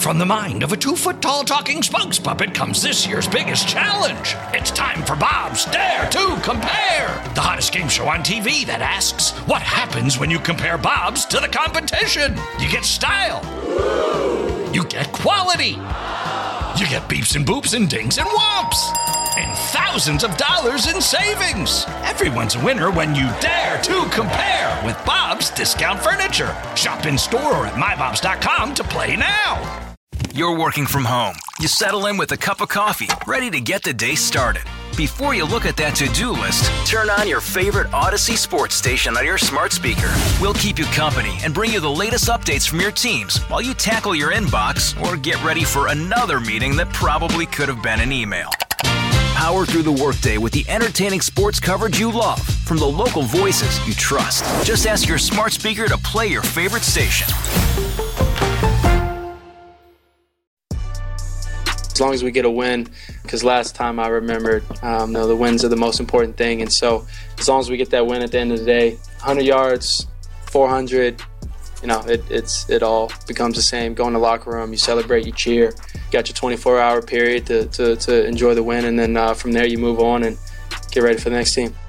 From the mind of a 2-foot-tall talking spokes puppet comes this year's biggest challenge. It's time for Bob's Dare to Compare, the hottest game show on TV that asks, what happens when you compare Bob's to the competition? You get style. You get quality. You get beeps and boops and dings and whomps. And thousands of dollars in savings. Everyone's a winner when you dare to compare with Bob's Discount Furniture. Shop in store or at mybobs.com to play now. You're working from home. You settle in with a cup of coffee, ready to get the day started. Before you look at that to-do list, turn on your favorite Odyssey sports station on your smart speaker. We'll keep you company and bring you the latest updates from your teams while you tackle your inbox or get ready for another meeting that probably could have been an email. Power through the workday with the entertaining sports coverage you love from the local voices you trust. Just ask your smart speaker to play your favorite station. As long as we get a win, because last time I remembered, the wins are the most important thing. And so as long as we get that win at the end of the day, 100 yards, 400, it all becomes the same. Go in the locker room, you celebrate, you cheer. You got your 24-hour period to enjoy the win, and then from there you move on and get ready for the next team.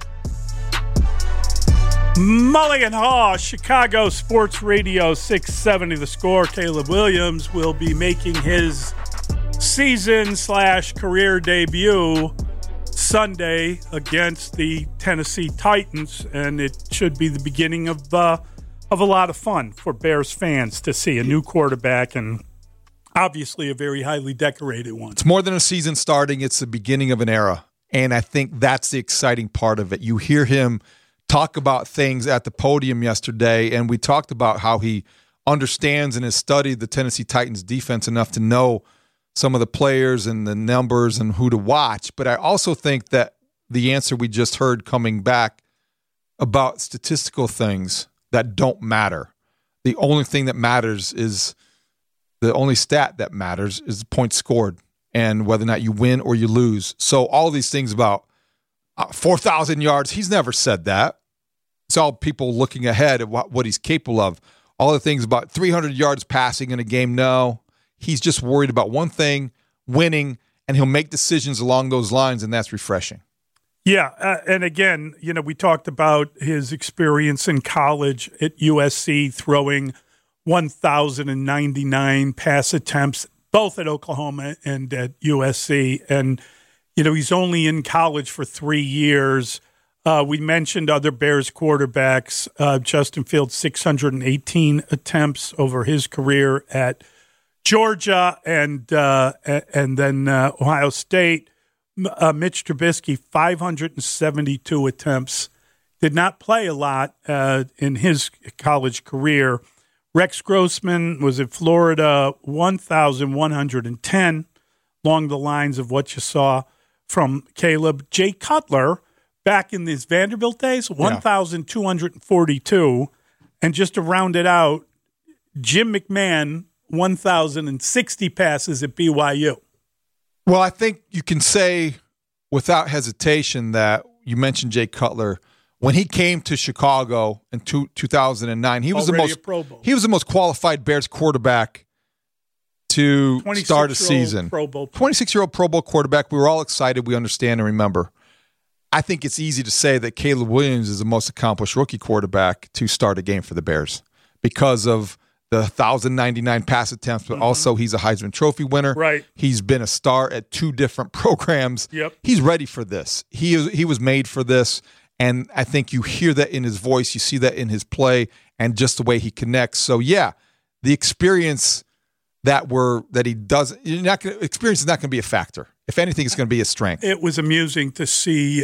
Mulligan Haw, Chicago Sports Radio 670 The Score. Caleb Williams will be making his season/career debut Sunday against the Tennessee Titans, and it should be the beginning of a lot of fun for Bears fans to see a new quarterback, and obviously a very highly decorated one. It's more than a season starting. It's the beginning of an era, and I think that's the exciting part of it. You hear him talk about things at the podium yesterday, and we talked about how he understands and has studied the Tennessee Titans defense enough to know some of the players and the numbers and who to watch. But I also think that the answer we just heard coming back about statistical things that don't matter. The only thing that matters is the only stat that matters is the points scored and whether or not you win or you lose. So all these things about 4,000 yards, he's never said that. It's all people looking ahead at what he's capable of. All the things about 300 yards passing in a game, no. He's just worried about one thing, winning, and he'll make decisions along those lines, and that's refreshing. Yeah, and again, we talked about his experience in college at USC, throwing 1,099 pass attempts, both at Oklahoma and at USC. And, he's only in college for 3 years. We mentioned other Bears quarterbacks. Justin Fields, 618 attempts over his career at Georgia and then Ohio State. Mitch Trubisky, 572 attempts. Did not play a lot in his college career. Rex Grossman was at Florida, 1,110, along the lines of what you saw from Caleb. Jay Cutler, back in his Vanderbilt days, 1,242. And just to round it out, Jim McMahon, 1,060 passes at BYU. Well, I think you can say without hesitation that you mentioned Jay Cutler. When he came to Chicago in 2009, he was he was the most qualified Bears quarterback to start a season. 26-year-old Pro Bowl quarterback. We were all excited. We understand and remember. I think it's easy to say that Caleb Williams is the most accomplished rookie quarterback to start a game for the Bears because of the 1,099 pass attempts, but also he's a Heisman Trophy winner. Right. He's been a star at 2 different programs. Yep. He's ready for this. He was made for this, and I think you hear that in his voice. You see that in his play and just the way he connects. So, yeah, the experience that he does, experience is not going to be a factor. If anything, it's going to be a strength. It was amusing to see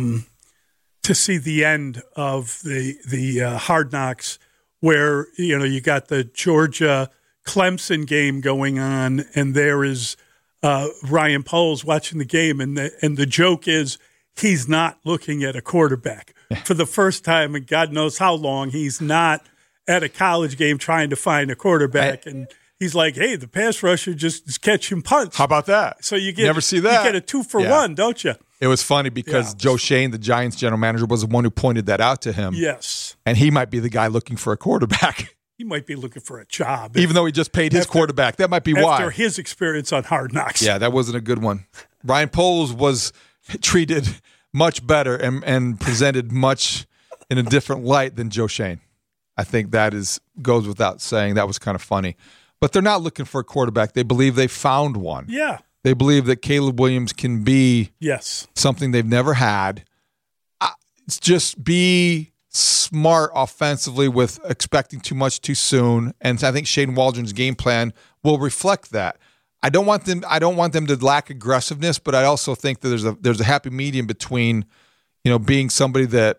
the end of the Hard Knocks, where you got the Georgia Clemson game going on, and there is Ryan Poles watching the game, and the joke is he's not looking at a quarterback for the first time, and God knows how long he's not at a college game trying to find a quarterback, and he's like, "Hey, the pass rusher just is catching punts." How about that? So you get never see that. You get a 2-for-1, don't you? It was funny because Joe Shane, the Giants general manager, was the one who pointed that out to him. Yes. And he might be the guy looking for a quarterback. he might be looking for a job. Even though he just paid his quarterback. That might be why. After his experience on Hard Knocks. Yeah, that wasn't a good one. Ryan Poles was treated much better and presented much in a different light than Joe Schoen. I think that goes without saying. That was kind of funny. But they're not looking for a quarterback. They believe they found one. Yeah. They believe that Caleb Williams can be something they've never had. It's just be smart offensively with expecting too much too soon. And I think Shane Waldron's game plan will reflect that. I don't want them to lack aggressiveness, but I also think that there's a happy medium between, being somebody that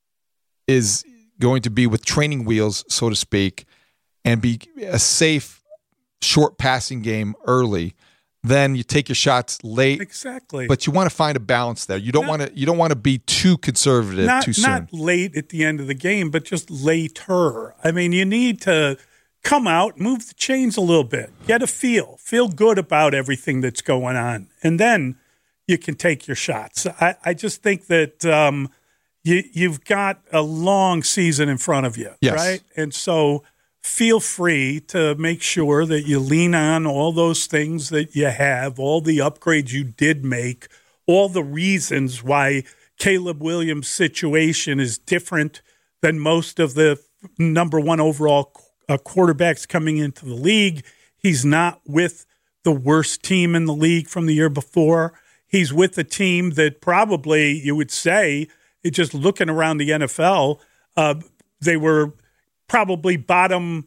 is going to be with training wheels, so to speak, and be a safe, short passing game early. Then you take your shots late. Exactly. But you want to find a balance there. You don't want to be too conservative too soon. Not late at the end of the game, but just later. I mean, you need to come out, move the chains a little bit, get a feel good about everything that's going on, and then you can take your shots. I just think that you've got a long season in front of you, right? And so feel free to make sure that you lean on all those things that you have, all the upgrades you did make, all the reasons why Caleb Williams' situation is different than most of the number one overall quarterbacks coming into the league. He's not with the worst team in the league from the year before. He's with a team that probably, you would say, just looking around the NFL, they were probably bottom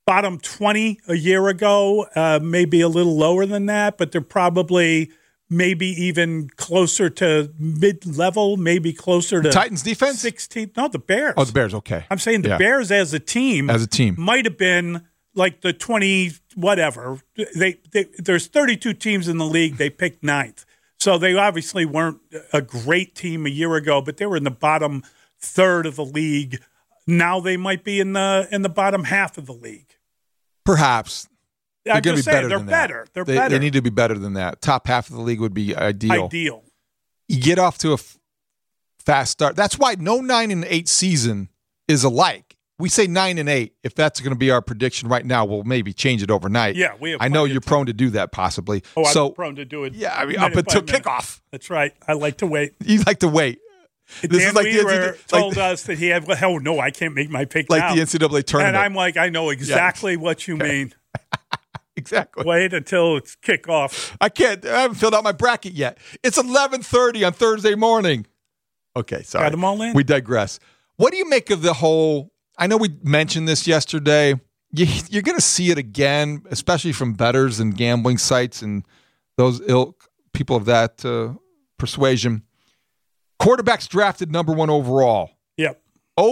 20 a year ago, maybe a little lower than that, but they're probably maybe even closer to mid-level, maybe closer to Titans defense? 16. No, the Bears. Oh, the Bears, okay. I'm saying the Bears as a team might have been like the 20 whatever. There's 32 teams in the league. They picked 9th. So they obviously weren't a great team a year ago, but they were in the bottom third of the league. Now they might be in the bottom half of the league. Perhaps. I'm just saying, they're better. They're better. They need to be better than that. Top half of the league would be ideal. You get off to a fast start. That's why no 9-8 season is alike. We say 9-8. If that's going to be our prediction right now, we'll maybe change it overnight. Yeah, I know you're prone to do that possibly. Oh, I'm prone to do it. Yeah, I mean, up until kickoff. That's right. I like to wait. You like to wait. Dan Weaver told us that he had, no, I can't make my pick now. Like the NCAA tournament. And I'm like, I know exactly what you mean. Exactly. Wait until it's kickoff. I haven't filled out my bracket yet. It's 11:30 on Thursday morning. Okay, sorry. Got them all in? We digress. What do you make of the whole, I know we mentioned this yesterday. You're going to see it again, especially from bettors and gambling sites and those people of that persuasion. Quarterbacks drafted number one overall. Yep.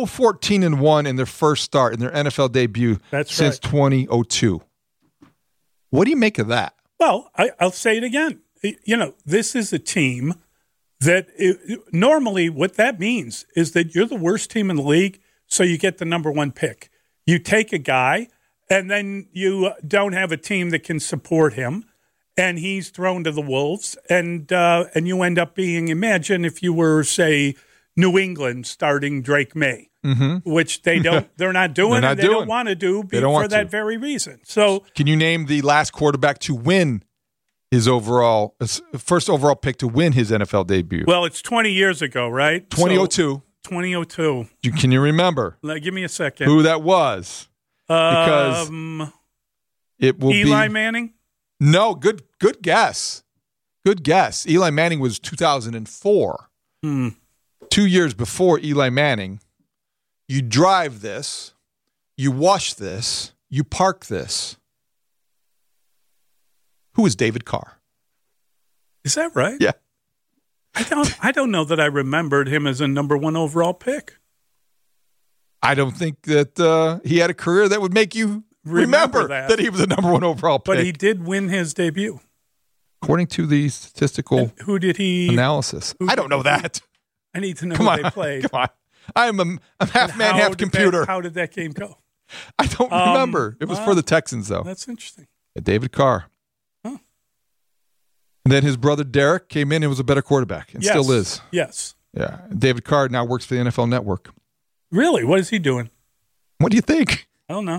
0-14-1 in their first start, in their NFL debut since 2002. What do you make of that? Well, I'll say it again. This is a team that normally what that means is that you're the worst team in the league, so you get the number one pick. You take a guy, and then you don't have a team that can support him, and he's thrown to the wolves, and you end up being, imagine if you were, say, New England starting Drake May, which they're not doing, and they don't want to do for that very reason. So, can you name the last quarterback to win his first overall pick to win his NFL debut? Well, it's 20 years ago, right? 2002. 2002. Can you remember? Give me a second. Who that was? Because it will Eli Manning? No, good guess. Good guess. Eli Manning was 2004. 2 years before Eli Manning. You drive this, you wash this, you park this. Who is David Carr? Is that right? Yeah. I don't know that I remembered him as a number one overall pick. I don't think that he had a career that would make you remember that he was a number one overall pick. But he did win his debut. According to the statistical analysis. I don't know that. I need to know who they played. Come on. I'm half man, half computer. How did that game go? I don't remember. It was for the Texans, though. That's interesting. David Carr. Huh. And then his brother Derek came in and was a better quarterback and still is. Yes. Yeah. David Carr now works for the NFL Network. Really? What is he doing? What do you think? I don't know.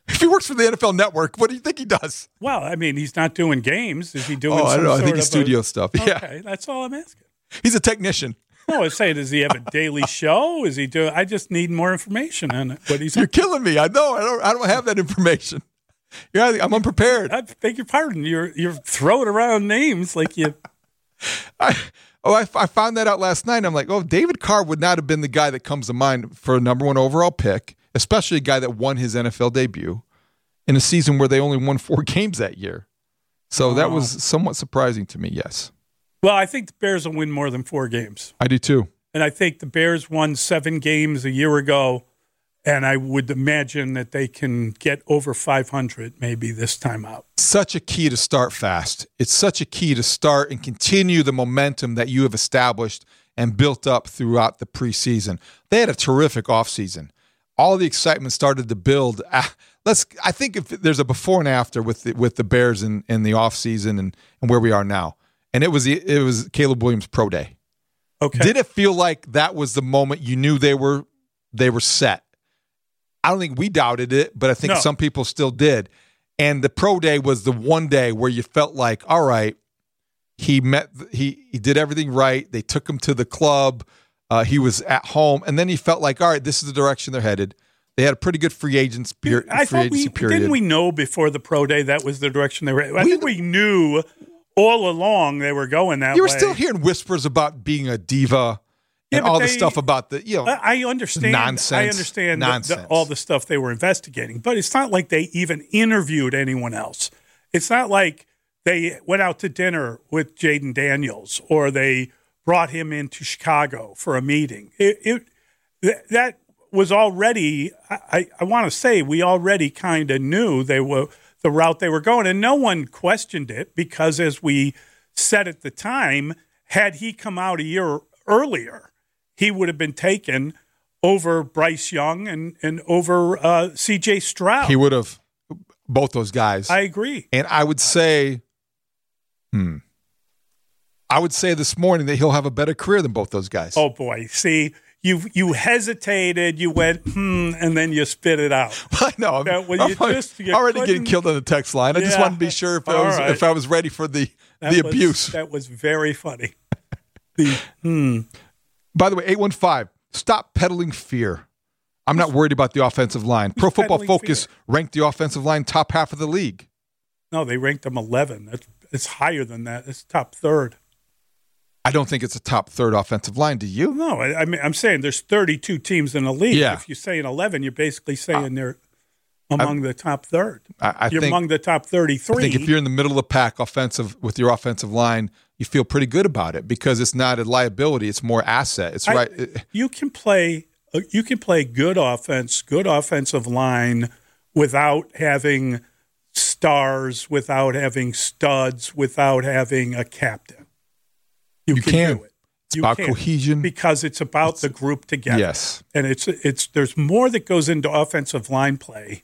If he works for the NFL Network, what do you think he does? Well, I mean, he's not doing games. Is he doing I don't know. I think he's it's studio stuff. Yeah. Okay, that's all I'm asking. He's a technician. No, I say, does he have a daily show? Is he doing? I just need more information on it. What he's. You're killing me. I know. I don't have that information. Yeah, I'm unprepared. I beg your pardon. You're throwing around names like you. I found that out last night. I'm like, David Carr would not have been the guy that comes to mind for a number 1 overall pick, especially a guy that won his NFL debut in a season where they only won 4 games that year. So that was somewhat surprising to me, yes. Well, I think the Bears will win more than 4 games. I do too. And I think the Bears won 7 games a year ago, and I would imagine that they can get over 500 maybe this time out. Such a key to start fast. It's such a key to start and continue the momentum that you have established and built up throughout the preseason. They had a terrific offseason. All the excitement started to build. I think if there's a before and after with the Bears in the offseason and where we are now. And it was Caleb Williams' pro day. Okay. Did it feel like that was the moment you knew they were set? I don't think we doubted it, but I think some people still did. And the pro day was the one day where you felt like, all right, he did everything right. They took him to the club. He was at home, and then he felt like, all right, this is the direction they're headed. They had a pretty good free agency period. Didn't we know before the pro day that was the direction they were? I think we knew all along they were going that way. You were still hearing whispers about being a diva and all the stuff about the I understand nonsense. I understand all the stuff they were investigating, but it's not like they even interviewed anyone else. It's not like they went out to dinner with Jaden Daniels or they brought him into Chicago for a meeting. That was already, I want to say, we already kind of knew they were the route they were going, and no one questioned it because, as we said at the time, had he come out a year earlier, he would have been taken over Bryce Young and over C.J. Stroud. He would have, both those guys. I agree. And I would say, this morning that he'll have a better career than both those guys. Oh, boy. See, you hesitated, you went, and then you spit it out. I know. I'm already getting killed on the text line. I just wanted to be sure if I was ready for the abuse. That was very funny. By the way, 815, stop peddling fear. I'm not worried about the offensive line. Pro Football Focus ranked the offensive line top half of the league. No, they ranked them 11. It's higher than that. It's top third. I don't think it's a top third offensive line. Do you? No, I mean, I'm saying there's 32 teams in the league. Yeah. If you say an 11, you're basically saying they're among the top third. You're among the top 33. I think if you're in the middle of the pack with your offensive line, you feel pretty good about it because it's not a liability; it's more asset. It's right. You can play good offense, good offensive line without having stars, without having studs, without having a captain. You can do it. It's about cohesion because it's about the group together. Yes, and it's there's more that goes into offensive line play,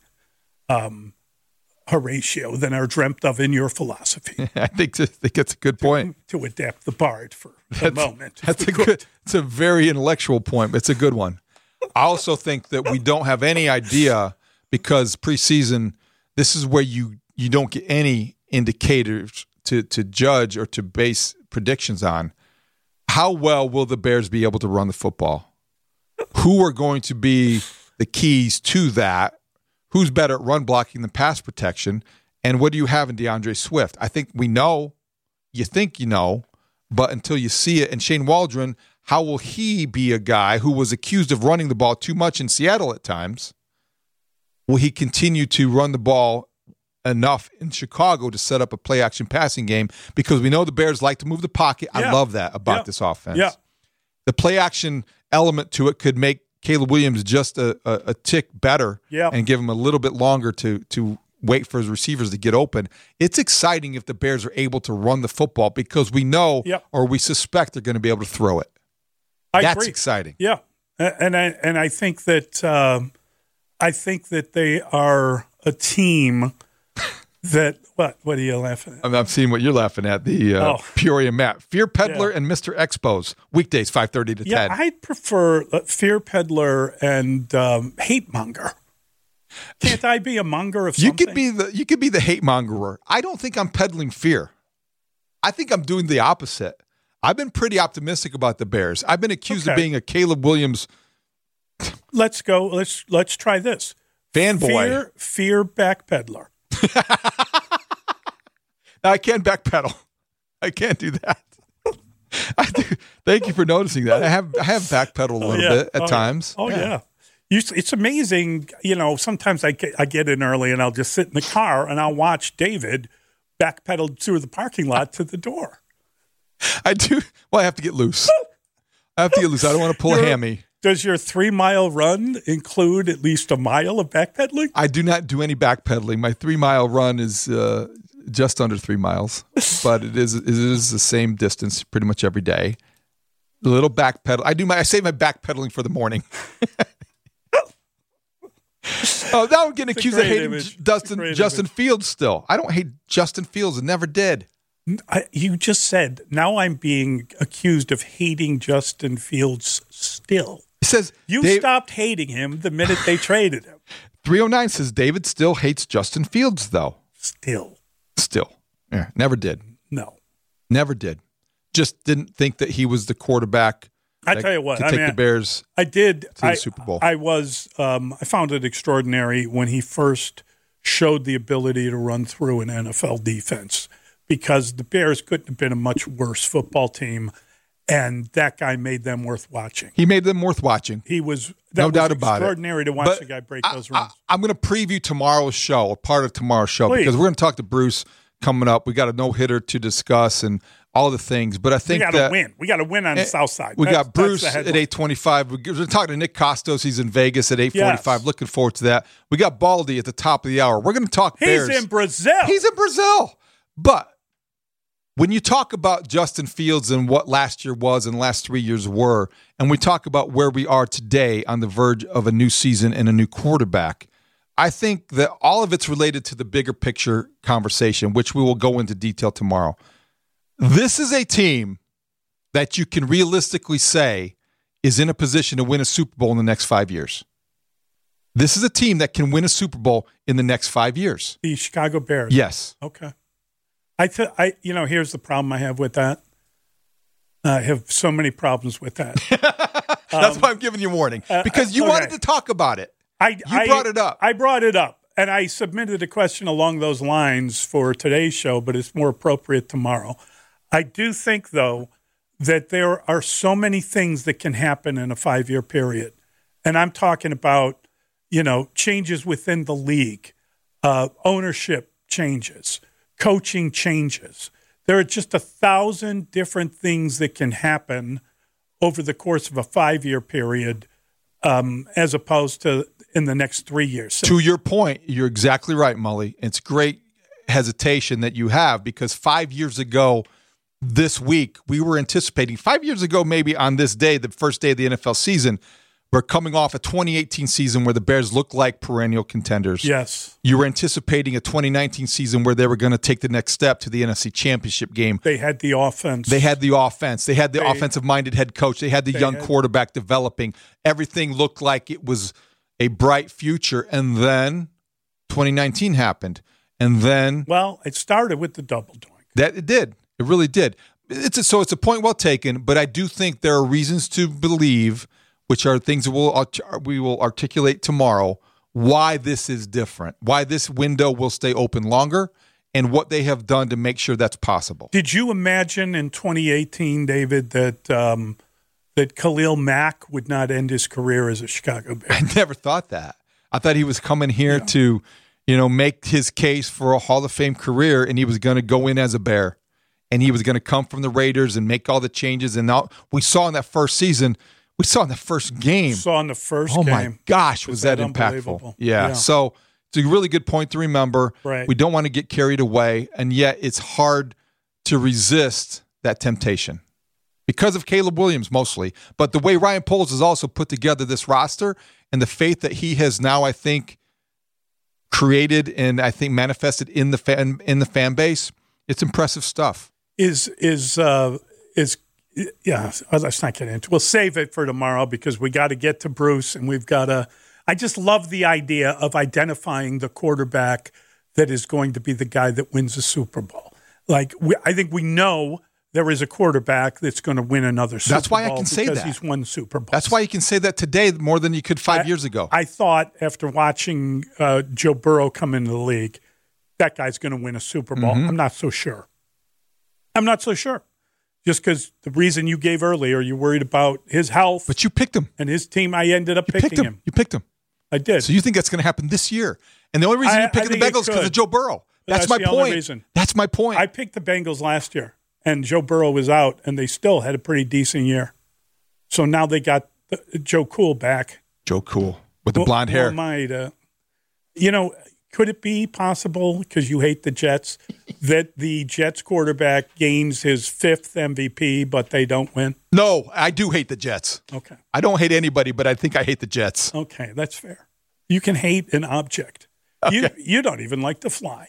Horatio, than are dreamt of in your philosophy. I think that's a good point. To adapt the Bard for the moment. It's a very intellectual point, but it's a good one. I also think that we don't have any idea because preseason, this is where you don't get any indicators to judge or to base predictions on. How well will the Bears be able to run the football? Who are going to be the keys to that? Who's better at run blocking than pass protection? And what do you have in DeAndre Swift? I think we know. You think you know, but until you see it. And Shane Waldron, how will he be a guy who was accused of running the ball too much in Seattle at times? Will he continue to run the ball enough in Chicago to set up a play-action passing game? Because we know the Bears like to move the pocket. I love that about this offense. Yeah. The play-action element to it could make Caleb Williams just a tick better and give him a little bit longer to wait for his receivers to get open. It's exciting if the Bears are able to run the football because we know or we suspect they're going to be able to throw it. That's agree. Exciting. Yeah, and I think that they are a team that what are you laughing at? I'm seeing what you're laughing at. The Peoria Matt, Fear Peddler and Mr. Expos, weekdays 5:30 to 10. I prefer Fear Peddler and Hate Monger. Can't I be a monger of You something? could be the hate mongerer. I don't think I'm peddling fear. I think I'm doing the opposite. I've been pretty optimistic about the Bears. I've been accused of being a Caleb Williams. Let's go. Let's try this. Fanboy. Fear backpedaler. Now, I can't backpedal. I can't do that. I do. Thank you for noticing that. I have backpedaled a little bit at times. Yeah. It's amazing. Sometimes I get in early and I'll just sit in the car and I'll watch David backpedal through the parking lot to the door. I do. Well, I have to get loose. I don't want to pull a hammy. Does your 3-mile run include at least a mile of backpedaling? I do not do any backpedaling. My 3-mile run is just under 3 miles, but it is the same distance pretty much every day. A little backpedal. I save my backpedaling for the morning. Oh, now I'm getting accused of hating Justin Fields still. I don't hate Justin Fields. I never did. You just said, now I'm being accused of hating Justin Fields still. It says you stopped hating him the minute they traded him. 309 says David still hates Justin Fields, though. Still. Yeah, never did. No. Never did. Just didn't think that he was the quarterback. I tell you what, to take the Bears to the Super Bowl. I found it extraordinary when he first showed the ability to run through an NFL defense, because the Bears couldn't have been a much worse football team, and that guy made them worth watching. He made them worth watching. No doubt about it. Extraordinary to watch the guy break those runs. I'm going to preview tomorrow's show, a part of tomorrow's show, because we're going to talk to Bruce coming up. We got a no-hitter to discuss and all the things, but I think we got to win. We got to win on the South Side. We got Bruce at 8:25. We're talking to Nick Costos. He's in Vegas at 8:45. Yes. Looking forward to that. We got Baldy at the top of the hour. We're going to talk Bears. He's in Brazil. But when you talk about Justin Fields and what last year was and last 3 years were, and we talk about where we are today on the verge of a new season and a new quarterback, I think that all of it's related to the bigger picture conversation, which we will go into detail tomorrow. This is a team that you can realistically say is in a position to win a Super Bowl in the next 5 years. This is a team that can win a Super Bowl in the next 5 years. The Chicago Bears. Yes. Okay. Here's the problem I have with that. I have so many problems with that. That's why I'm giving you a warning, because you wanted to talk about it. You brought it up. I brought it up, and I submitted a question along those lines for today's show, but it's more appropriate tomorrow. I do think, though, that there are so many things that can happen in a 5-year period. And I'm talking about, changes within the league, ownership changes, coaching changes. There are just 1,000 different things that can happen over the course of a 5-year period, as opposed to in the next 3 years. So, to your point, you're exactly right, Mully. It's great hesitation that you have, because 5 years ago this week, we were anticipating 5 years ago, maybe on this day, the first day of the NFL season, we're coming off a 2018 season where the Bears looked like perennial contenders. Yes. You were anticipating a 2019 season where they were going to take the next step to the NFC Championship game. They had the offense. They had the offensive-minded head coach. They had the young quarterback developing. Everything looked like it was a bright future. And then 2019 happened. And then... Well, it started with the double doink. That it did. It really did. So it's a point well taken, but I do think there are reasons to believe, which are things that we will articulate tomorrow, why this is different, why this window will stay open longer, and what they have done to make sure that's possible. Did you imagine in 2018, David, that Khalil Mack would not end his career as a Chicago Bear? I never thought that. I thought he was coming here to, make his case for a Hall of Fame career, and he was going to go in as a Bear. And he was going to come from the Raiders and make all the changes. And now we saw in that first season, we saw in the first game. Oh, my gosh, was that impactful. Yeah. So it's a really good point to remember. Right. We don't want to get carried away. And yet it's hard to resist that temptation because of Caleb Williams mostly. But the way Ryan Poles has also put together this roster and the faith that he has now, I think, created and I think manifested in the fan base, it's impressive stuff. Let's not get into it. We'll save it for tomorrow because we got to get to Bruce and we've got to. I just love the idea of identifying the quarterback that is going to be the guy that wins the Super Bowl. Like, I think we know there is a quarterback that's going to win another Super Bowl. That's why I can say that. Because he's won Super Bowls. That's why you can say that today more than you could 5 years ago. I thought after watching Joe Burrow come into the league, that guy's going to win a Super Bowl. I'm not so sure. Just because the reason you gave earlier, you're worried about his health. But you picked him. And his team, I ended up picking him. You picked him. I did. So you think that's going to happen this year. And the only reason you're picking the Bengals is because of Joe Burrow. That's my point. Only reason. That's my point. I picked the Bengals last year, and Joe Burrow was out, and they still had a pretty decent year. So now they got Joe Cool back. Joe Cool with the blonde hair. Could it be possible, because you hate the Jets, that the Jets quarterback gains his 5th MVP, but they don't win? No, I do hate the Jets. Okay. I don't hate anybody, but I think I hate the Jets. Okay, that's fair. You can hate an object. Okay. You don't even like to fly.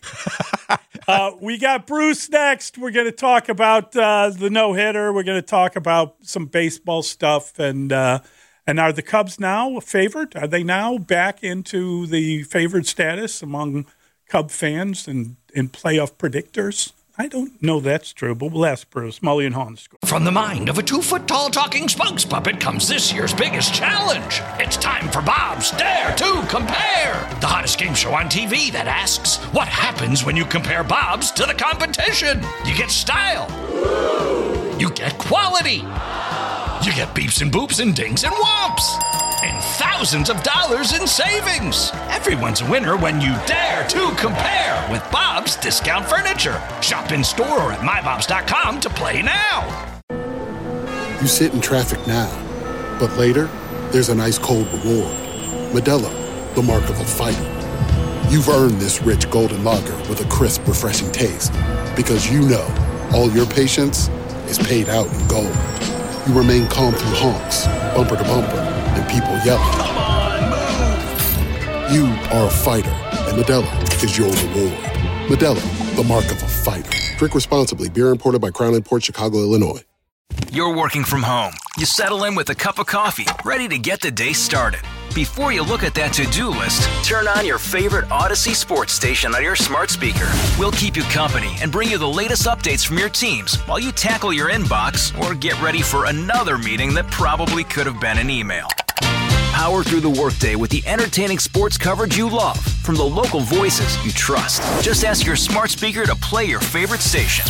We got Bruce next. We're going to talk about the no-hitter. We're going to talk about some baseball stuff. And are the Cubs now a favorite? Are they now back into the favored status among Cub fans and playoff predictors? I don't know that's true, but we'll ask Bruce. Mully and Hawn score. From the mind of a 2-foot-tall talking spokes puppet comes this year's biggest challenge. It's time for Bob's Dare to Compare, the hottest game show on TV that asks, what happens when you compare Bob's to the competition? You get style. You get quality. You get beeps and boops and dings and whomps. And thousands of dollars in savings. Everyone's a winner when you dare to compare with Bob's Discount Furniture. Shop in store or at mybobs.com to play now. You sit in traffic now, but later, there's an ice-cold reward. Modelo, the mark of a fighter. You've earned this rich golden lager with a crisp, refreshing taste. Because you know, all your patience is paid out in gold. You remain calm through honks, bumper to bumper, and people yelling. Come on, move! You are a fighter, and Modelo is your reward. Modelo, the mark of a fighter. Drink responsibly. Beer imported by Crown Imports, Chicago, Illinois. You're working from home. You settle in with a cup of coffee, ready to get the day started. Before you look at that to-do list, turn on your favorite Odyssey sports station on your smart speaker. We'll keep you company and bring you the latest updates from your teams while you tackle your inbox or get ready for another meeting that probably could have been an email. Power through the workday with the entertaining sports coverage you love from the local voices you trust. Just ask your smart speaker to play your favorite station.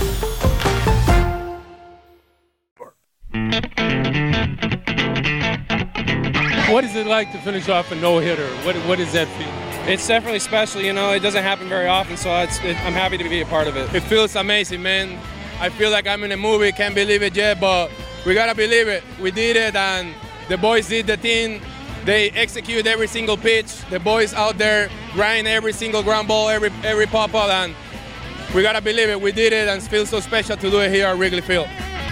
What is it like to finish off a no-hitter? What does that feel? It's definitely special, it doesn't happen very often, so I'm happy to be a part of it. It feels amazing, man. I feel like I'm in a movie, can't believe it yet, but we gotta believe it. We did it, and the boys did the thing. They executed every single pitch. The boys out there grind every single ground ball, every pop-up, and we gotta believe it. We did it, and it feels so special to do it here at Wrigley Field.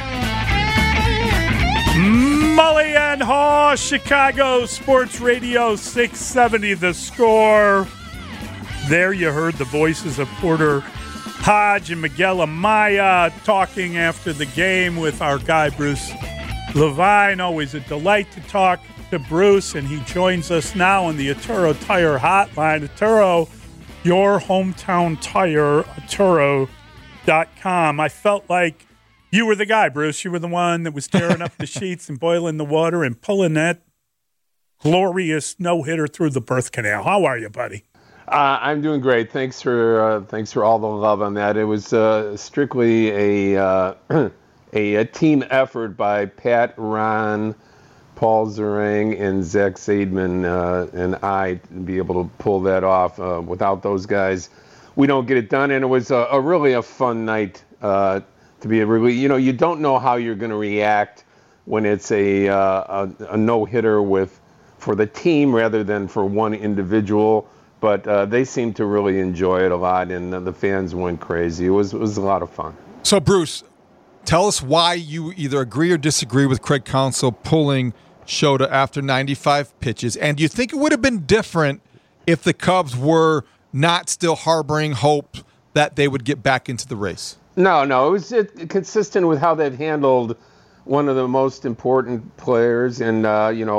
Mully and Haw, Chicago Sports Radio 670 The Score. There you heard the voices of Porter Hodge and Miguel Amaya talking after the game with our guy Bruce Levine. Always a delight to talk to Bruce, and he joins us now on the Arturo Tire Hotline. Arturo, your hometown tire, Arturo.com. I felt like you were the guy, Bruce. You were the one that was tearing up the sheets and boiling the water and pulling that glorious no-hitter through the birth canal. How are you, buddy? I'm doing great. Thanks for all the love on that. It was strictly a team effort by Pat, Ron, Paul Zerang, and Zach Seidman and I to be able to pull that off. Without those guys, we don't get it done. And it was a really fun night. To be you don't know how you're going to react when it's a no-hitter for the team rather than for one individual. But they seemed to really enjoy it a lot, and the fans went crazy. It was a lot of fun. So, Bruce, tell us why you either agree or disagree with Craig Counsell pulling Shota after 95 pitches, and do you think it would have been different if the Cubs were not still harboring hope that they would get back into the race? No, it was consistent with how they've handled one of the most important players, and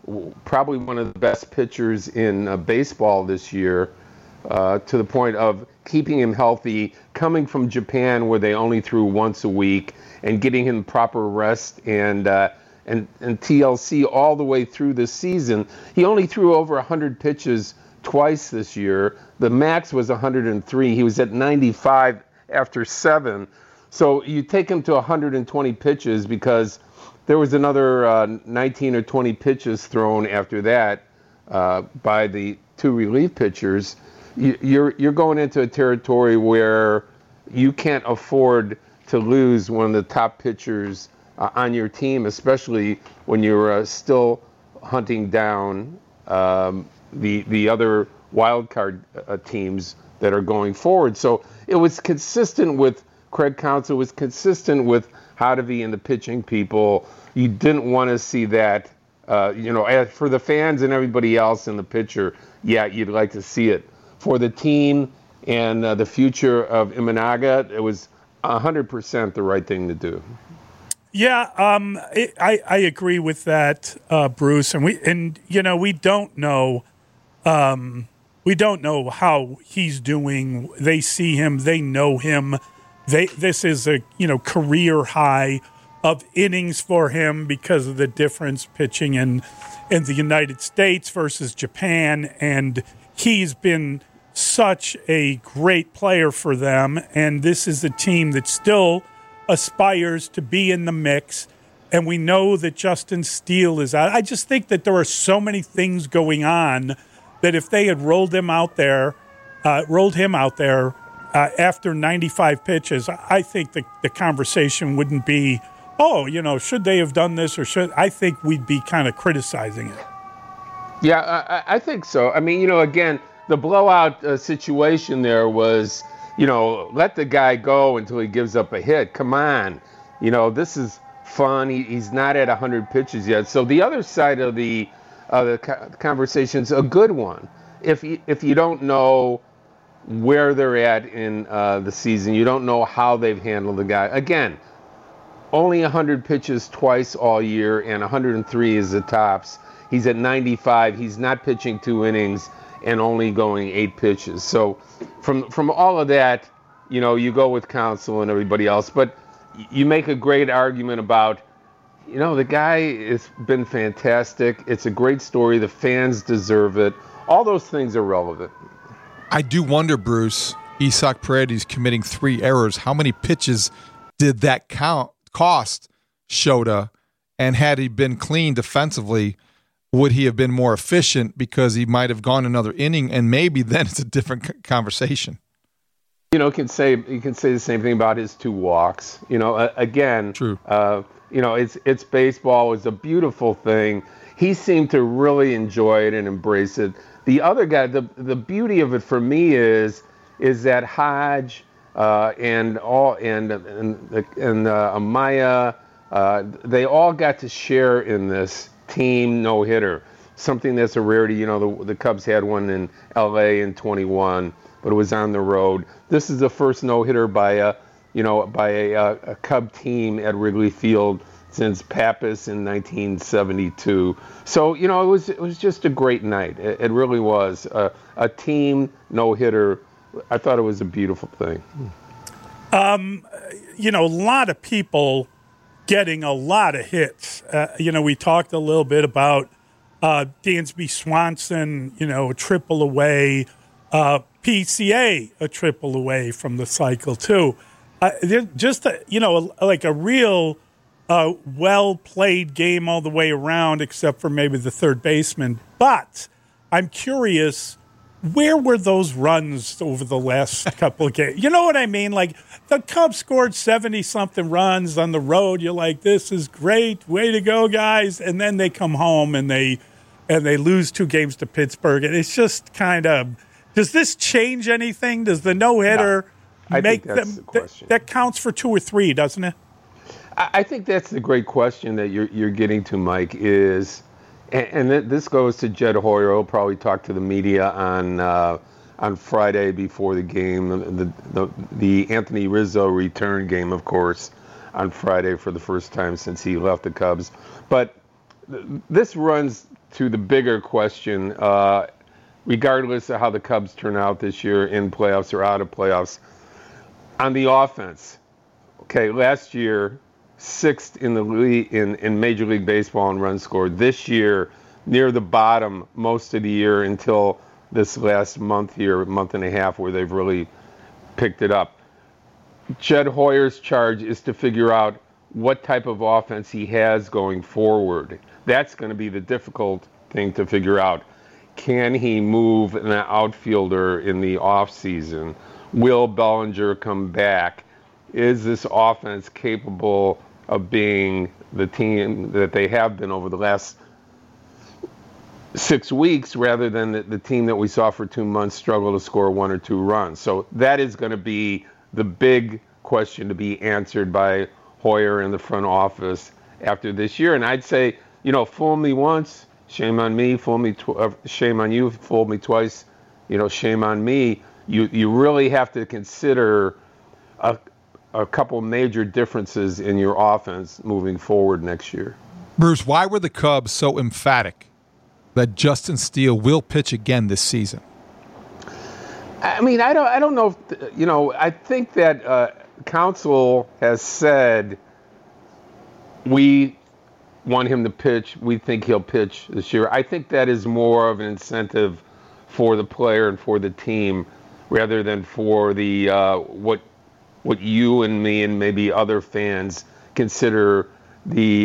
probably one of the best pitchers in baseball this year, to the point of keeping him healthy, coming from Japan where they only threw once a week, and getting him proper rest and TLC all the way through the season. He only threw over 100 pitches twice this year. The max was 103. He was at 95 after 7. So you take him to 120 pitches because there was another 19 or 20 pitches thrown after that by the 2 relief pitchers. You're going into a territory where you can't afford to lose one of the top pitchers on your team, especially when you're still hunting down the other wild card teams that are going forward. So it was consistent with Craig Counsell, was consistent with Hottovy and the pitching people. You didn't want to see that, for the fans and everybody else in the pitcher, yeah, you'd like to see it. For the team and the future of Imanaga, it was 100% the right thing to do. Yeah, I agree with that, Bruce. And we don't know. We don't know how he's doing. They see him. They know him. This is a career high of innings for him because of the difference pitching in the United States versus Japan, and he's been such a great player for them. And this is a team that still aspires to be in the mix. And we know that Justin Steele is out. I just think that there are so many things going on that if they had rolled him out there after 95 pitches, I think the conversation wouldn't be, should they have done this or should? I think we'd be kind of criticizing it. Yeah, I think so. I mean, again, the blowout situation there was, let the guy go until he gives up a hit. Come on. This is fun. He's not at 100 pitches yet. So the other side of the conversation is a good one. If you don't know where they're at in the season, you don't know how they've handled the guy. Again, only 100 pitches twice all year, and 103 is the tops. He's at 95. He's not pitching 2 innings and only going 8 pitches. So from all of that, you go with Counsell and everybody else. But you make a great argument about, the guy has been fantastic. It's a great story. The fans deserve it. All those things are relevant. I do wonder, Bruce, Isaac Paredes committing 3 errors. How many pitches did that cost Shota? And had he been clean defensively, would he have been more efficient because he might have gone another inning, and maybe then it's a different conversation? You can say the same thing about his 2 walks. Again, true. It's baseball. It's a beautiful thing. He seemed to really enjoy it and embrace it. The other guy, the beauty of it for me is that Hodge and Amaya, they all got to share in this team no-hitter, something that's a rarity. The Cubs had one in L.A. in 21, but it was on the road. This is the first no-hitter by a Cub team at Wrigley Field since Pappas in 1972. So it was just a great night. It really was a team no-hitter. I thought it was a beautiful thing. A lot of people getting a lot of hits. We talked a little bit about Dansby Swanson, a triple away, PCA a triple away from the cycle too. Just like a real well-played game all the way around, except for maybe the third baseman. But I'm curious, where were those runs over the last couple of games? You know what I mean? Like, the Cubs scored 70-something runs on the road. You're like, this is great. Way to go, guys. And then they come home and they lose 2 games to Pittsburgh. And it's just kind of, does this change anything? Does the no-hitter make them? That counts for 2 or 3, doesn't it? I think that's the great question that you're getting to, Mike, is, and this goes to Jed Hoyer. He'll probably talk to the media on Friday before the game, the Anthony Rizzo return game, of course, on Friday for the first time since he left the Cubs. But this runs to the bigger question, regardless of how the Cubs turn out this year in playoffs or out of playoffs, on the offense. Okay, last year, 6th in the league in Major League Baseball in runs scored. This year, near the bottom most of the year until this last month and a half, where they've really picked it up. Jed Hoyer's charge is to figure out what type of offense he has going forward. That's going to be the difficult thing to figure out. Can he move an outfielder in the offseason? Will Bellinger come back? Is this offense capable of being the team that they have been over the last 6 weeks, rather than the team that we saw for 2 months struggle to score 1 or 2 runs? So that is going to be the big question to be answered by Hoyer in the front office after this year. And I'd say, fool me once, shame on me. Shame on you. Fool me twice, shame on me. You really have to consider a couple major differences in your offense moving forward next year. Bruce, why were the Cubs so emphatic that Justin Steele will pitch again this season? I mean, I don't know if, I think that Counsell has said we want him to pitch. We think he'll pitch this year. I think that is more of an incentive for the player and for the team, rather than for the what you and me and maybe other fans consider the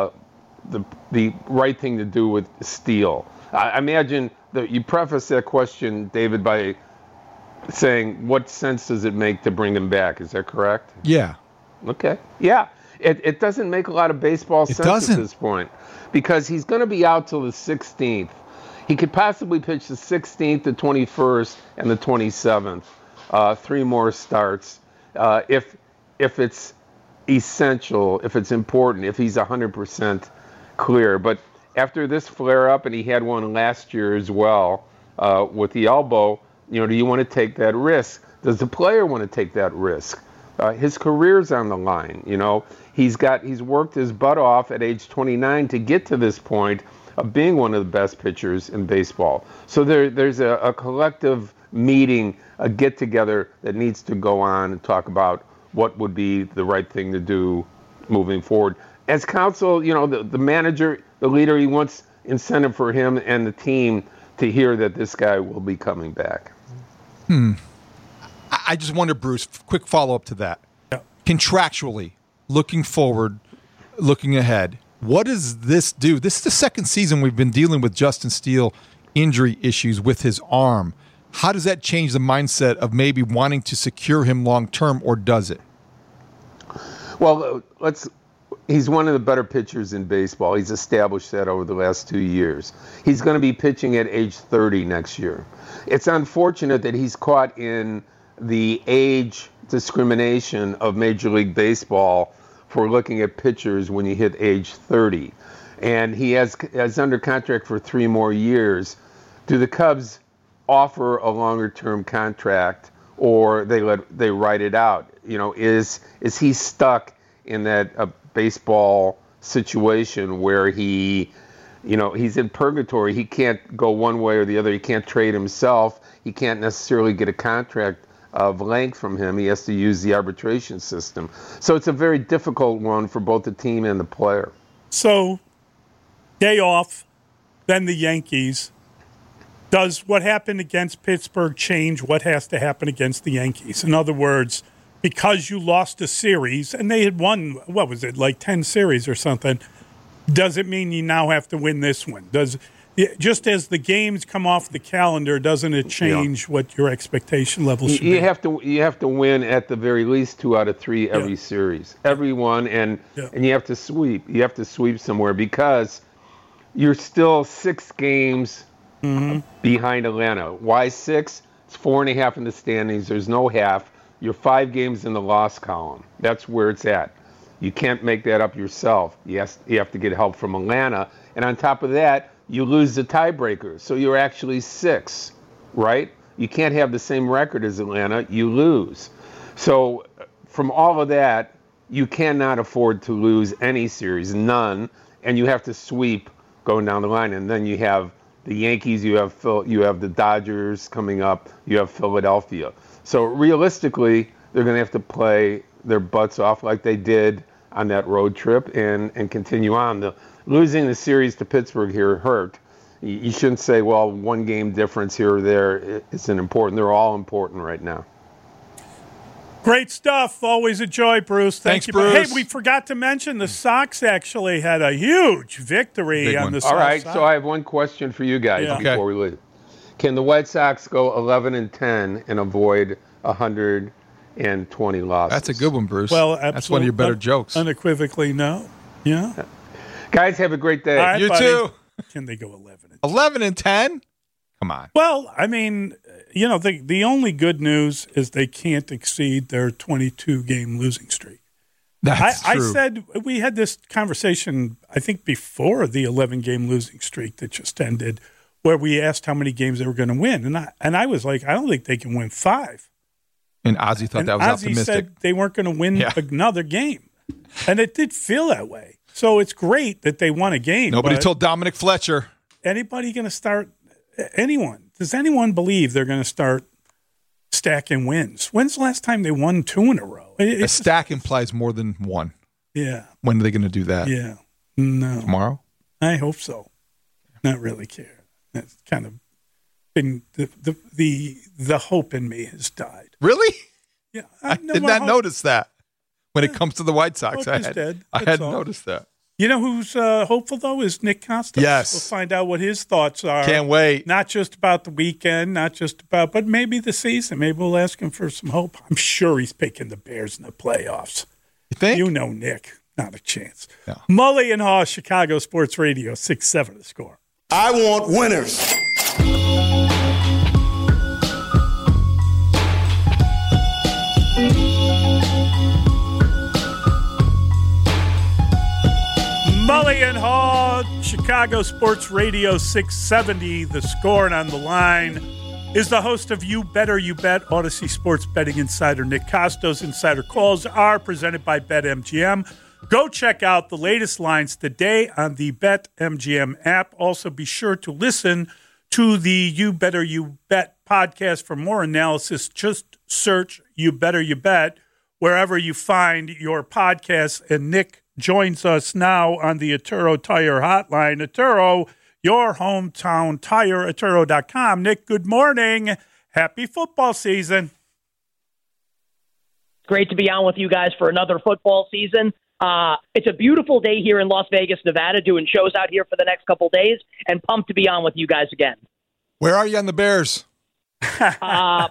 right thing to do with Steele. I imagine that you preface that question, David, by saying, what sense does it make to bring him back? Is that correct? Yeah. Okay. Yeah. It doesn't make a lot of baseball sense at this point, because he's going to be out till the 16th. He could possibly pitch the 16th, the 21st, and the 27th. 3 more starts. If it's essential, if it's important, if he's 100% clear. But after this flare-up, and he had one last year as well with the elbow, do you want to take that risk? Does the player want to take that risk? His career's on the line. He's worked his butt off at age 29 to get to this point of being one of the best pitchers in baseball. So there's a collective meeting, a get-together that needs to go on and talk about what would be the right thing to do moving forward. As Counsell, the manager, the leader, he wants incentive for him and the team to hear that this guy will be coming back. I just wonder, Bruce, quick follow-up to that. Yeah. Contractually, looking forward, looking ahead, what does this do? This is the second season we've been dealing with Justin Steele injury issues with his arm. How does that change the mindset of maybe wanting to secure him long-term, or does it? Well, he's one of the better pitchers in baseball. He's established that over the last 2 years. He's going to be pitching at age 30 next year. It's unfortunate that he's caught in the age discrimination of Major League Baseball for looking at pitchers when you hit age 30. And he has under contract for 3 more years. Do the Cubs offer a longer-term contract, or they write it out? Is he stuck in that baseball situation where he's in purgatory? He can't go one way or the other. He can't trade himself. He can't necessarily get a contract of length from him. He has to use the arbitration system. So it's a very difficult one for both the team and the player. So, day off, then the Yankees. Does what happened against Pittsburgh change what has to happen against the Yankees? In other words, because you lost a series, and they had won, what was it, like 10 series or something, does it mean you now have to win this one? Just as the games come off the calendar, doesn't it change what your expectation level should be? You have to win at the very least 2 out of 3 every series, every one, and you have to sweep. You have to sweep somewhere, because you're still 6 games behind Atlanta. Why 6? It's 4.5 in the standings. There's no half. You're 5 games in the loss column. That's where it's at. You can't make that up yourself. You have to get help from Atlanta, and on top of that, you lose the tiebreaker. So you're actually 6, right? You can't have the same record as Atlanta. You lose. So from all of that, you cannot afford to lose any series, none, and you have to sweep going down the line. And then you have the Yankees, you have the Dodgers coming up, you have Philadelphia. So realistically, they're going to have to play their butts off like they did on that road trip and continue on. Losing the series to Pittsburgh here hurt. You shouldn't say, well, one game difference here or there isn't important. They're all important right now. Great stuff. Always a joy, Bruce. Thanks, you. Bruce. Hey, we forgot to mention the Sox actually had a huge victory on the South All right, side. so I have one question for you guys before we leave. Can the White Sox go 11-10 and avoid 120 losses? That's a good one, Bruce. Well, that's one of your better jokes. Unequivocally, no. Yeah. Guys, have a great day. All right, you buddy. too. Can they go 11-10? 11-10? Come on. Well, I mean, the only good news is they can't exceed their 22-game losing streak. That's true. I said we had this conversation, I think, before the 11-game losing streak that just ended, where we asked how many games they were going to win, and I was like, I don't think they can win 5. And Ozzie thought that was optimistic. Ozzie said they weren't going to win another game, and it did feel that way. So it's great that they won a game. Nobody told Dominic Fletcher. Anybody going to start? Anyone? Does anyone believe they're going to start stacking wins? When's the last time they won 2 in a row? A stack implies more than one. Yeah. When are they going to do that? Yeah. No. Tomorrow? I hope so. Not really care. It's kind of been the hope in me has died. Really? Yeah. I did not notice that. When it comes to the White Sox, Hope is dead. I That's hadn't all. noticed that. You know who's hopeful, though, is Nick Costos. Yes. We'll find out what his thoughts are. Can't wait. Not just about the weekend, but maybe the season. Maybe we'll ask him for some hope. I'm sure he's picking the Bears in the playoffs. You think? You know Nick. Not a chance. No. Mully and Haw, Chicago Sports Radio, 6-7 The Score. I want winners. Mully and Haw, Chicago Sports Radio 670, The Score, and on the line is the host of You Better You Bet, Odyssey Sports Betting Insider Nick Costos. Insider calls are presented by BetMGM. Go check out the latest lines today on the BetMGM app. Also, be sure to listen to the You Better You Bet podcast for more analysis. Just search You Better You Bet wherever you find your podcasts. And Nick joins us now on the Atturo Tire Hotline. Atturo, your hometown tire, Atturo.com. Nick, good morning. Happy football season. Great to be on with you guys for another football season. It's a beautiful day here in Las Vegas, Nevada, doing shows out here for the next couple days, and pumped to be on with you guys again. Where are you on the Bears? I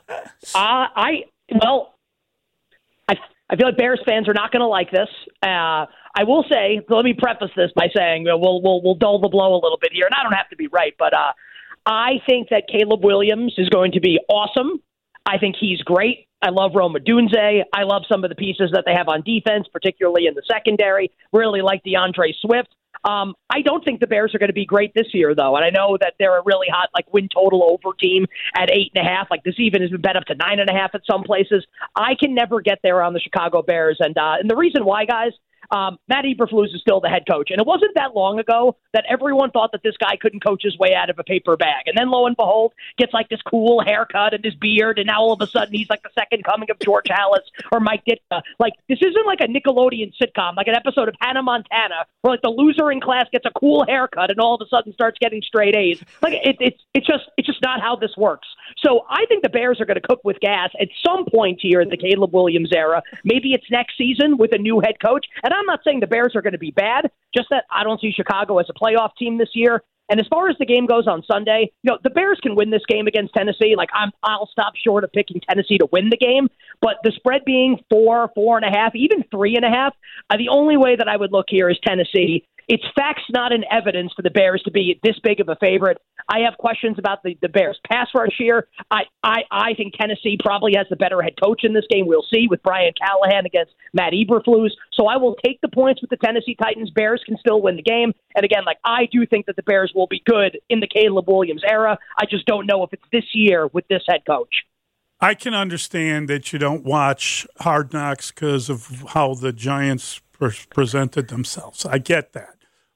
feel like Bears fans are not going to like this. I will say, let me preface this by saying we'll dull the blow a little bit here, and I don't have to be right, but I think that Caleb Williams is going to be awesome. I think he's great. I love Rome Odunze. I love some of the pieces that they have on defense, particularly in the secondary. Really like DeAndre Swift. I don't think the Bears are going to be great this year, though. And I know that they're a really hot, win total over team at 8.5. This even has been bet up to 9.5 at some places. I can never get there on the Chicago Bears. And the reason why, guys, Matt Eberflus is still the head coach. And it wasn't that long ago that everyone thought that this guy couldn't coach his way out of a paper bag. And then, lo and behold, gets this cool haircut and his beard. And now all of a sudden he's the second coming of George Halas or Mike Ditka. This isn't like a Nickelodeon sitcom, like an episode of Hannah Montana, where the loser in class gets a cool haircut and all of a sudden starts getting straight A's. It's just not how this works. So I think the Bears are going to cook with gas at some point here in the Caleb Williams era. Maybe it's next season with a new head coach. And I'm not saying the Bears are going to be bad, just that I don't see Chicago as a playoff team this year. And as far as the game goes on Sunday, the Bears can win this game against Tennessee. I'll stop short of picking Tennessee to win the game. But the spread being 4, 4.5, even 3.5, the only way that I would look here is Tennessee. It's facts, not in evidence, for the Bears to be this big of a favorite. I have questions about the Bears' pass rush here. I think Tennessee probably has the better head coach in this game. We'll see with Brian Callahan against Matt Eberflus. So I will take the points with the Tennessee Titans. Bears can still win the game. And again, I do think that the Bears will be good in the Caleb Williams era. I just don't know if it's this year with this head coach. I can understand that you don't watch Hard Knocks because of how the Giants presented themselves. I get that.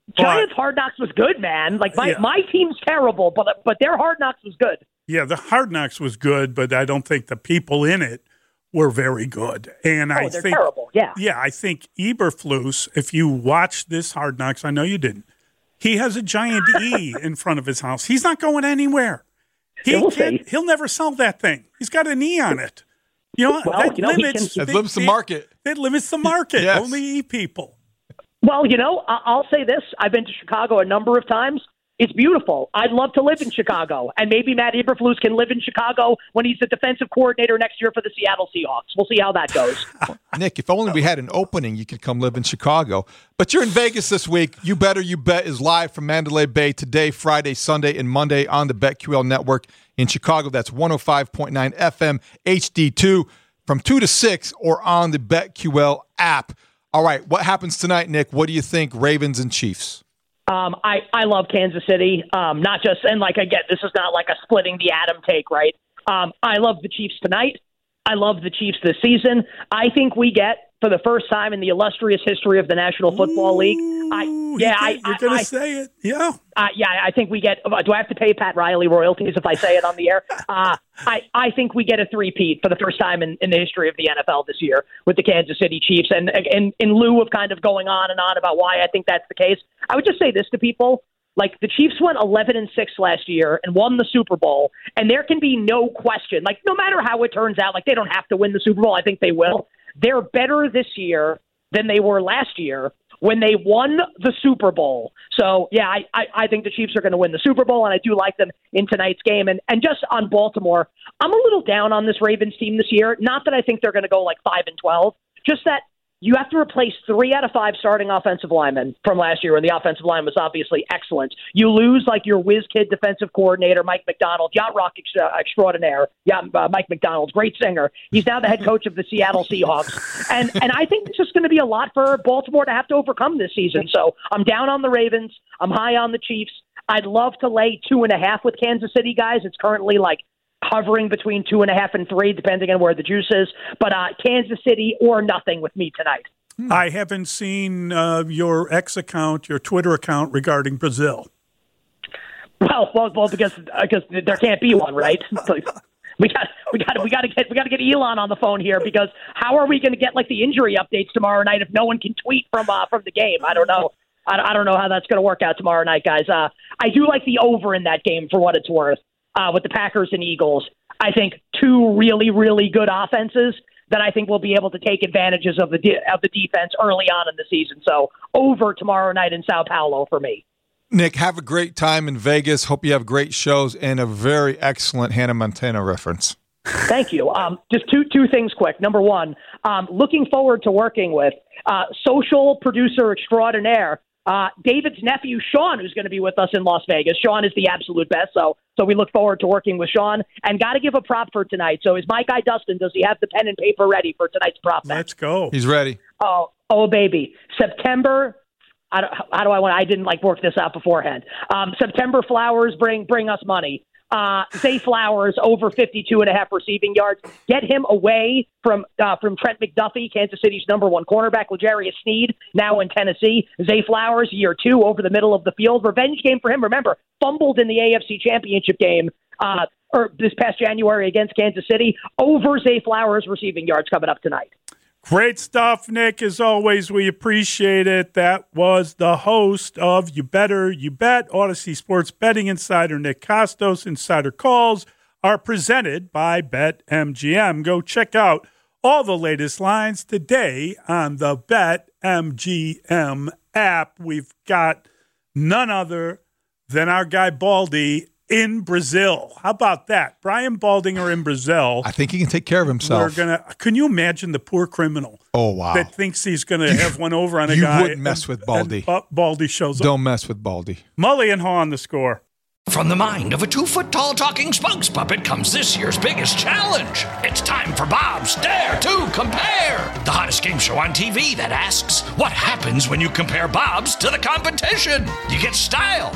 Giants Hard Knocks was good, man. Like my team's terrible, but their Hard Knocks was good. Yeah, the Hard Knocks was good, but I don't think the people in it were very good. And they're terrible. Yeah. Yeah, I think Eberflus, if you watch this Hard Knocks, I know you didn't, he has a giant E in front of his house. He's not going anywhere. He'll never sell that thing. He's got an E on it. That limits the market. It limits the market. Yes. Only E people. Well, I'll say this. I've been to Chicago a number of times. It's beautiful. I'd love to live in Chicago. And maybe Matt Eberflus can live in Chicago when he's the defensive coordinator next year for the Seattle Seahawks. We'll see how that goes. Nick, if only we had an opening, you could come live in Chicago. But you're in Vegas this week. You Better You Bet is live from Mandalay Bay today, Friday, Sunday, and Monday on the BetQL network in Chicago. That's 105.9 FM HD2 from 2 to 6 or on the BetQL app. All right, what happens tonight, Nick? What do you think, Ravens and Chiefs? I love Kansas City. Not just, and again, this is not like a splitting the atom take, right? I love the Chiefs tonight. I love the Chiefs this season. I think we get, for the first time in the illustrious history of the National Football League. You're going to say it. Yeah. I think we get, do I have to pay Pat Riley royalties if I say it on the air? I think we get a three-peat for the first time in the history of the NFL this year with the Kansas City Chiefs. And in lieu of kind of going on and on about why I think that's the case, I would just say this to people. The Chiefs went 11-6 last year and won the Super Bowl, and there can be no question. No matter how it turns out, they don't have to win the Super Bowl. I think they will. They're better this year than they were last year when they won the Super Bowl. So, yeah, I think the Chiefs are going to win the Super Bowl, and I do like them in tonight's game. And just on Baltimore, I'm a little down on this Ravens team this year. Not that I think they're going to go 5-12, just that you have to replace 3 out of 5 starting offensive linemen from last year, and the offensive line was obviously excellent. You lose your whiz kid defensive coordinator, Mike McDonald, yacht rock extraordinaire. Yeah, Mike McDonald, great singer. He's now the head coach of the Seattle Seahawks, and I think it's just going to be a lot for Baltimore to have to overcome this season. So I'm down on the Ravens. I'm high on the Chiefs. I'd love to lay 2.5 with Kansas City, guys. It's currently hovering between 2.5 and 3, depending on where the juice is. But Kansas City or nothing with me tonight. I haven't seen your X account, your Twitter account regarding Brazil. Well, because there can't be one, right? We got to get Elon on the phone here, because how are we going to get the injury updates tomorrow night if no one can tweet from the game? I don't know. I don't know how that's going to work out tomorrow night, guys. I do like the over in that game for what it's worth. With the Packers and Eagles, I think 2 really, really good offenses that I think will be able to take advantages of the defense early on in the season. So over tomorrow night in Sao Paulo for me. Nick, have a great time in Vegas. Hope you have great shows and a very excellent Hannah Montana reference. Thank you. Just two things quick. Number one, looking forward to working with social producer extraordinaire, David's nephew, Sean, who's going to be with us in Las Vegas. Sean is the absolute best, so we look forward to working with Sean. And got to give a prop for tonight. So is my guy Dustin, does he have the pen and paper ready for tonight's prop match? Let's go. He's ready. Oh, baby. September, how do I want? I didn't work this out beforehand. September flowers bring us money. Zay Flowers over 52.5 receiving yards. Get him away from Trent McDuffie, Kansas City's number 1 cornerback. L'Jarius Sneed now in Tennessee. Zay Flowers, year 2, over the middle of the field. Revenge game for him. Remember, fumbled in the AFC Championship game or this past January against Kansas City. Over Zay Flowers receiving yards coming up tonight. Great stuff, Nick. As always, we appreciate it. That was the host of You Better You Bet, Odyssey Sports Betting Insider Nick Kostos. Insider calls are presented by BetMGM. Go check out all the latest lines today on the BetMGM app. We've got none other than our guy Baldy in Brazil. How about that? Brian Baldinger in Brazil. I think he can take care of himself. Can you imagine the poor criminal? Oh, wow. That thinks he's going to have one over on a guy. You wouldn't mess with Baldy. Baldy shows up. Don't mess with Baldy. Mully and Haw on the score. From the mind of a 2-foot-tall talking spokes puppet comes this year's biggest challenge. It's time for Bob's Dare to Compare, the hottest game show on TV that asks, what happens when you compare Bob's to the competition? You get style.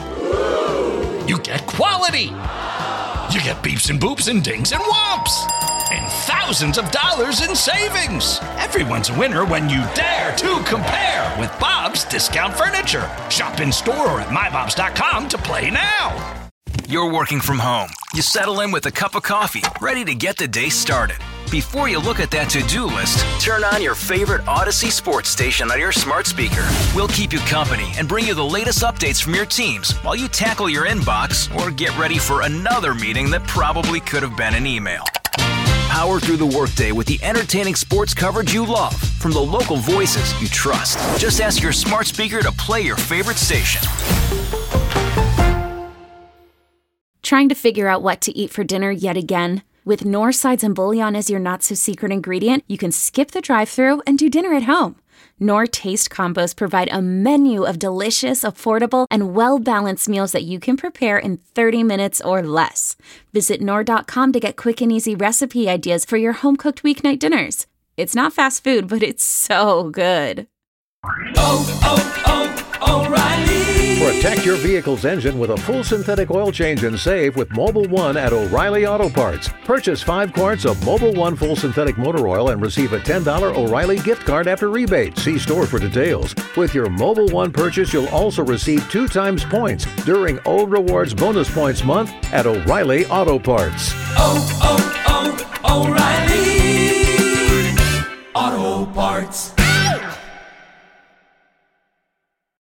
You get quality. You get beeps and boops and dings and whomps. And thousands of dollars in savings. Everyone's a winner when you dare to compare with Bob's Discount Furniture. Shop in store or at mybobs.com to play now. You're working from home. You settle in with a cup of coffee, ready to get the day started. Before you look at that to-do list, turn on your favorite Odyssey sports station on your smart speaker. We'll keep you company and bring you the latest updates from your teams while you tackle your inbox or get ready for another meeting that probably could have been an email. Power through the workday with the entertaining sports coverage you love from the local voices you trust. Just ask your smart speaker to play your favorite station. Trying to figure out what to eat for dinner yet again? With Knorr sides and bouillon as your not-so-secret ingredient, you can skip the drive-thru and do dinner at home. Knorr Taste Combos provide a menu of delicious, affordable, and well-balanced meals that you can prepare in 30 minutes or less. Visit Knorr.com to get quick and easy recipe ideas for your home-cooked weeknight dinners. It's not fast food, but it's so good. O'Reilly. Protect your vehicle's engine with a full synthetic oil change and save with Mobil 1 at O'Reilly Auto Parts. Purchase 5 quarts of Mobil 1 full synthetic motor oil and receive a $10 O'Reilly gift card after rebate. See store for details. With your Mobil 1 purchase, you'll also receive 2 times points during O Rewards Bonus Points Month at O'Reilly Auto Parts. O'Reilly Auto Parts.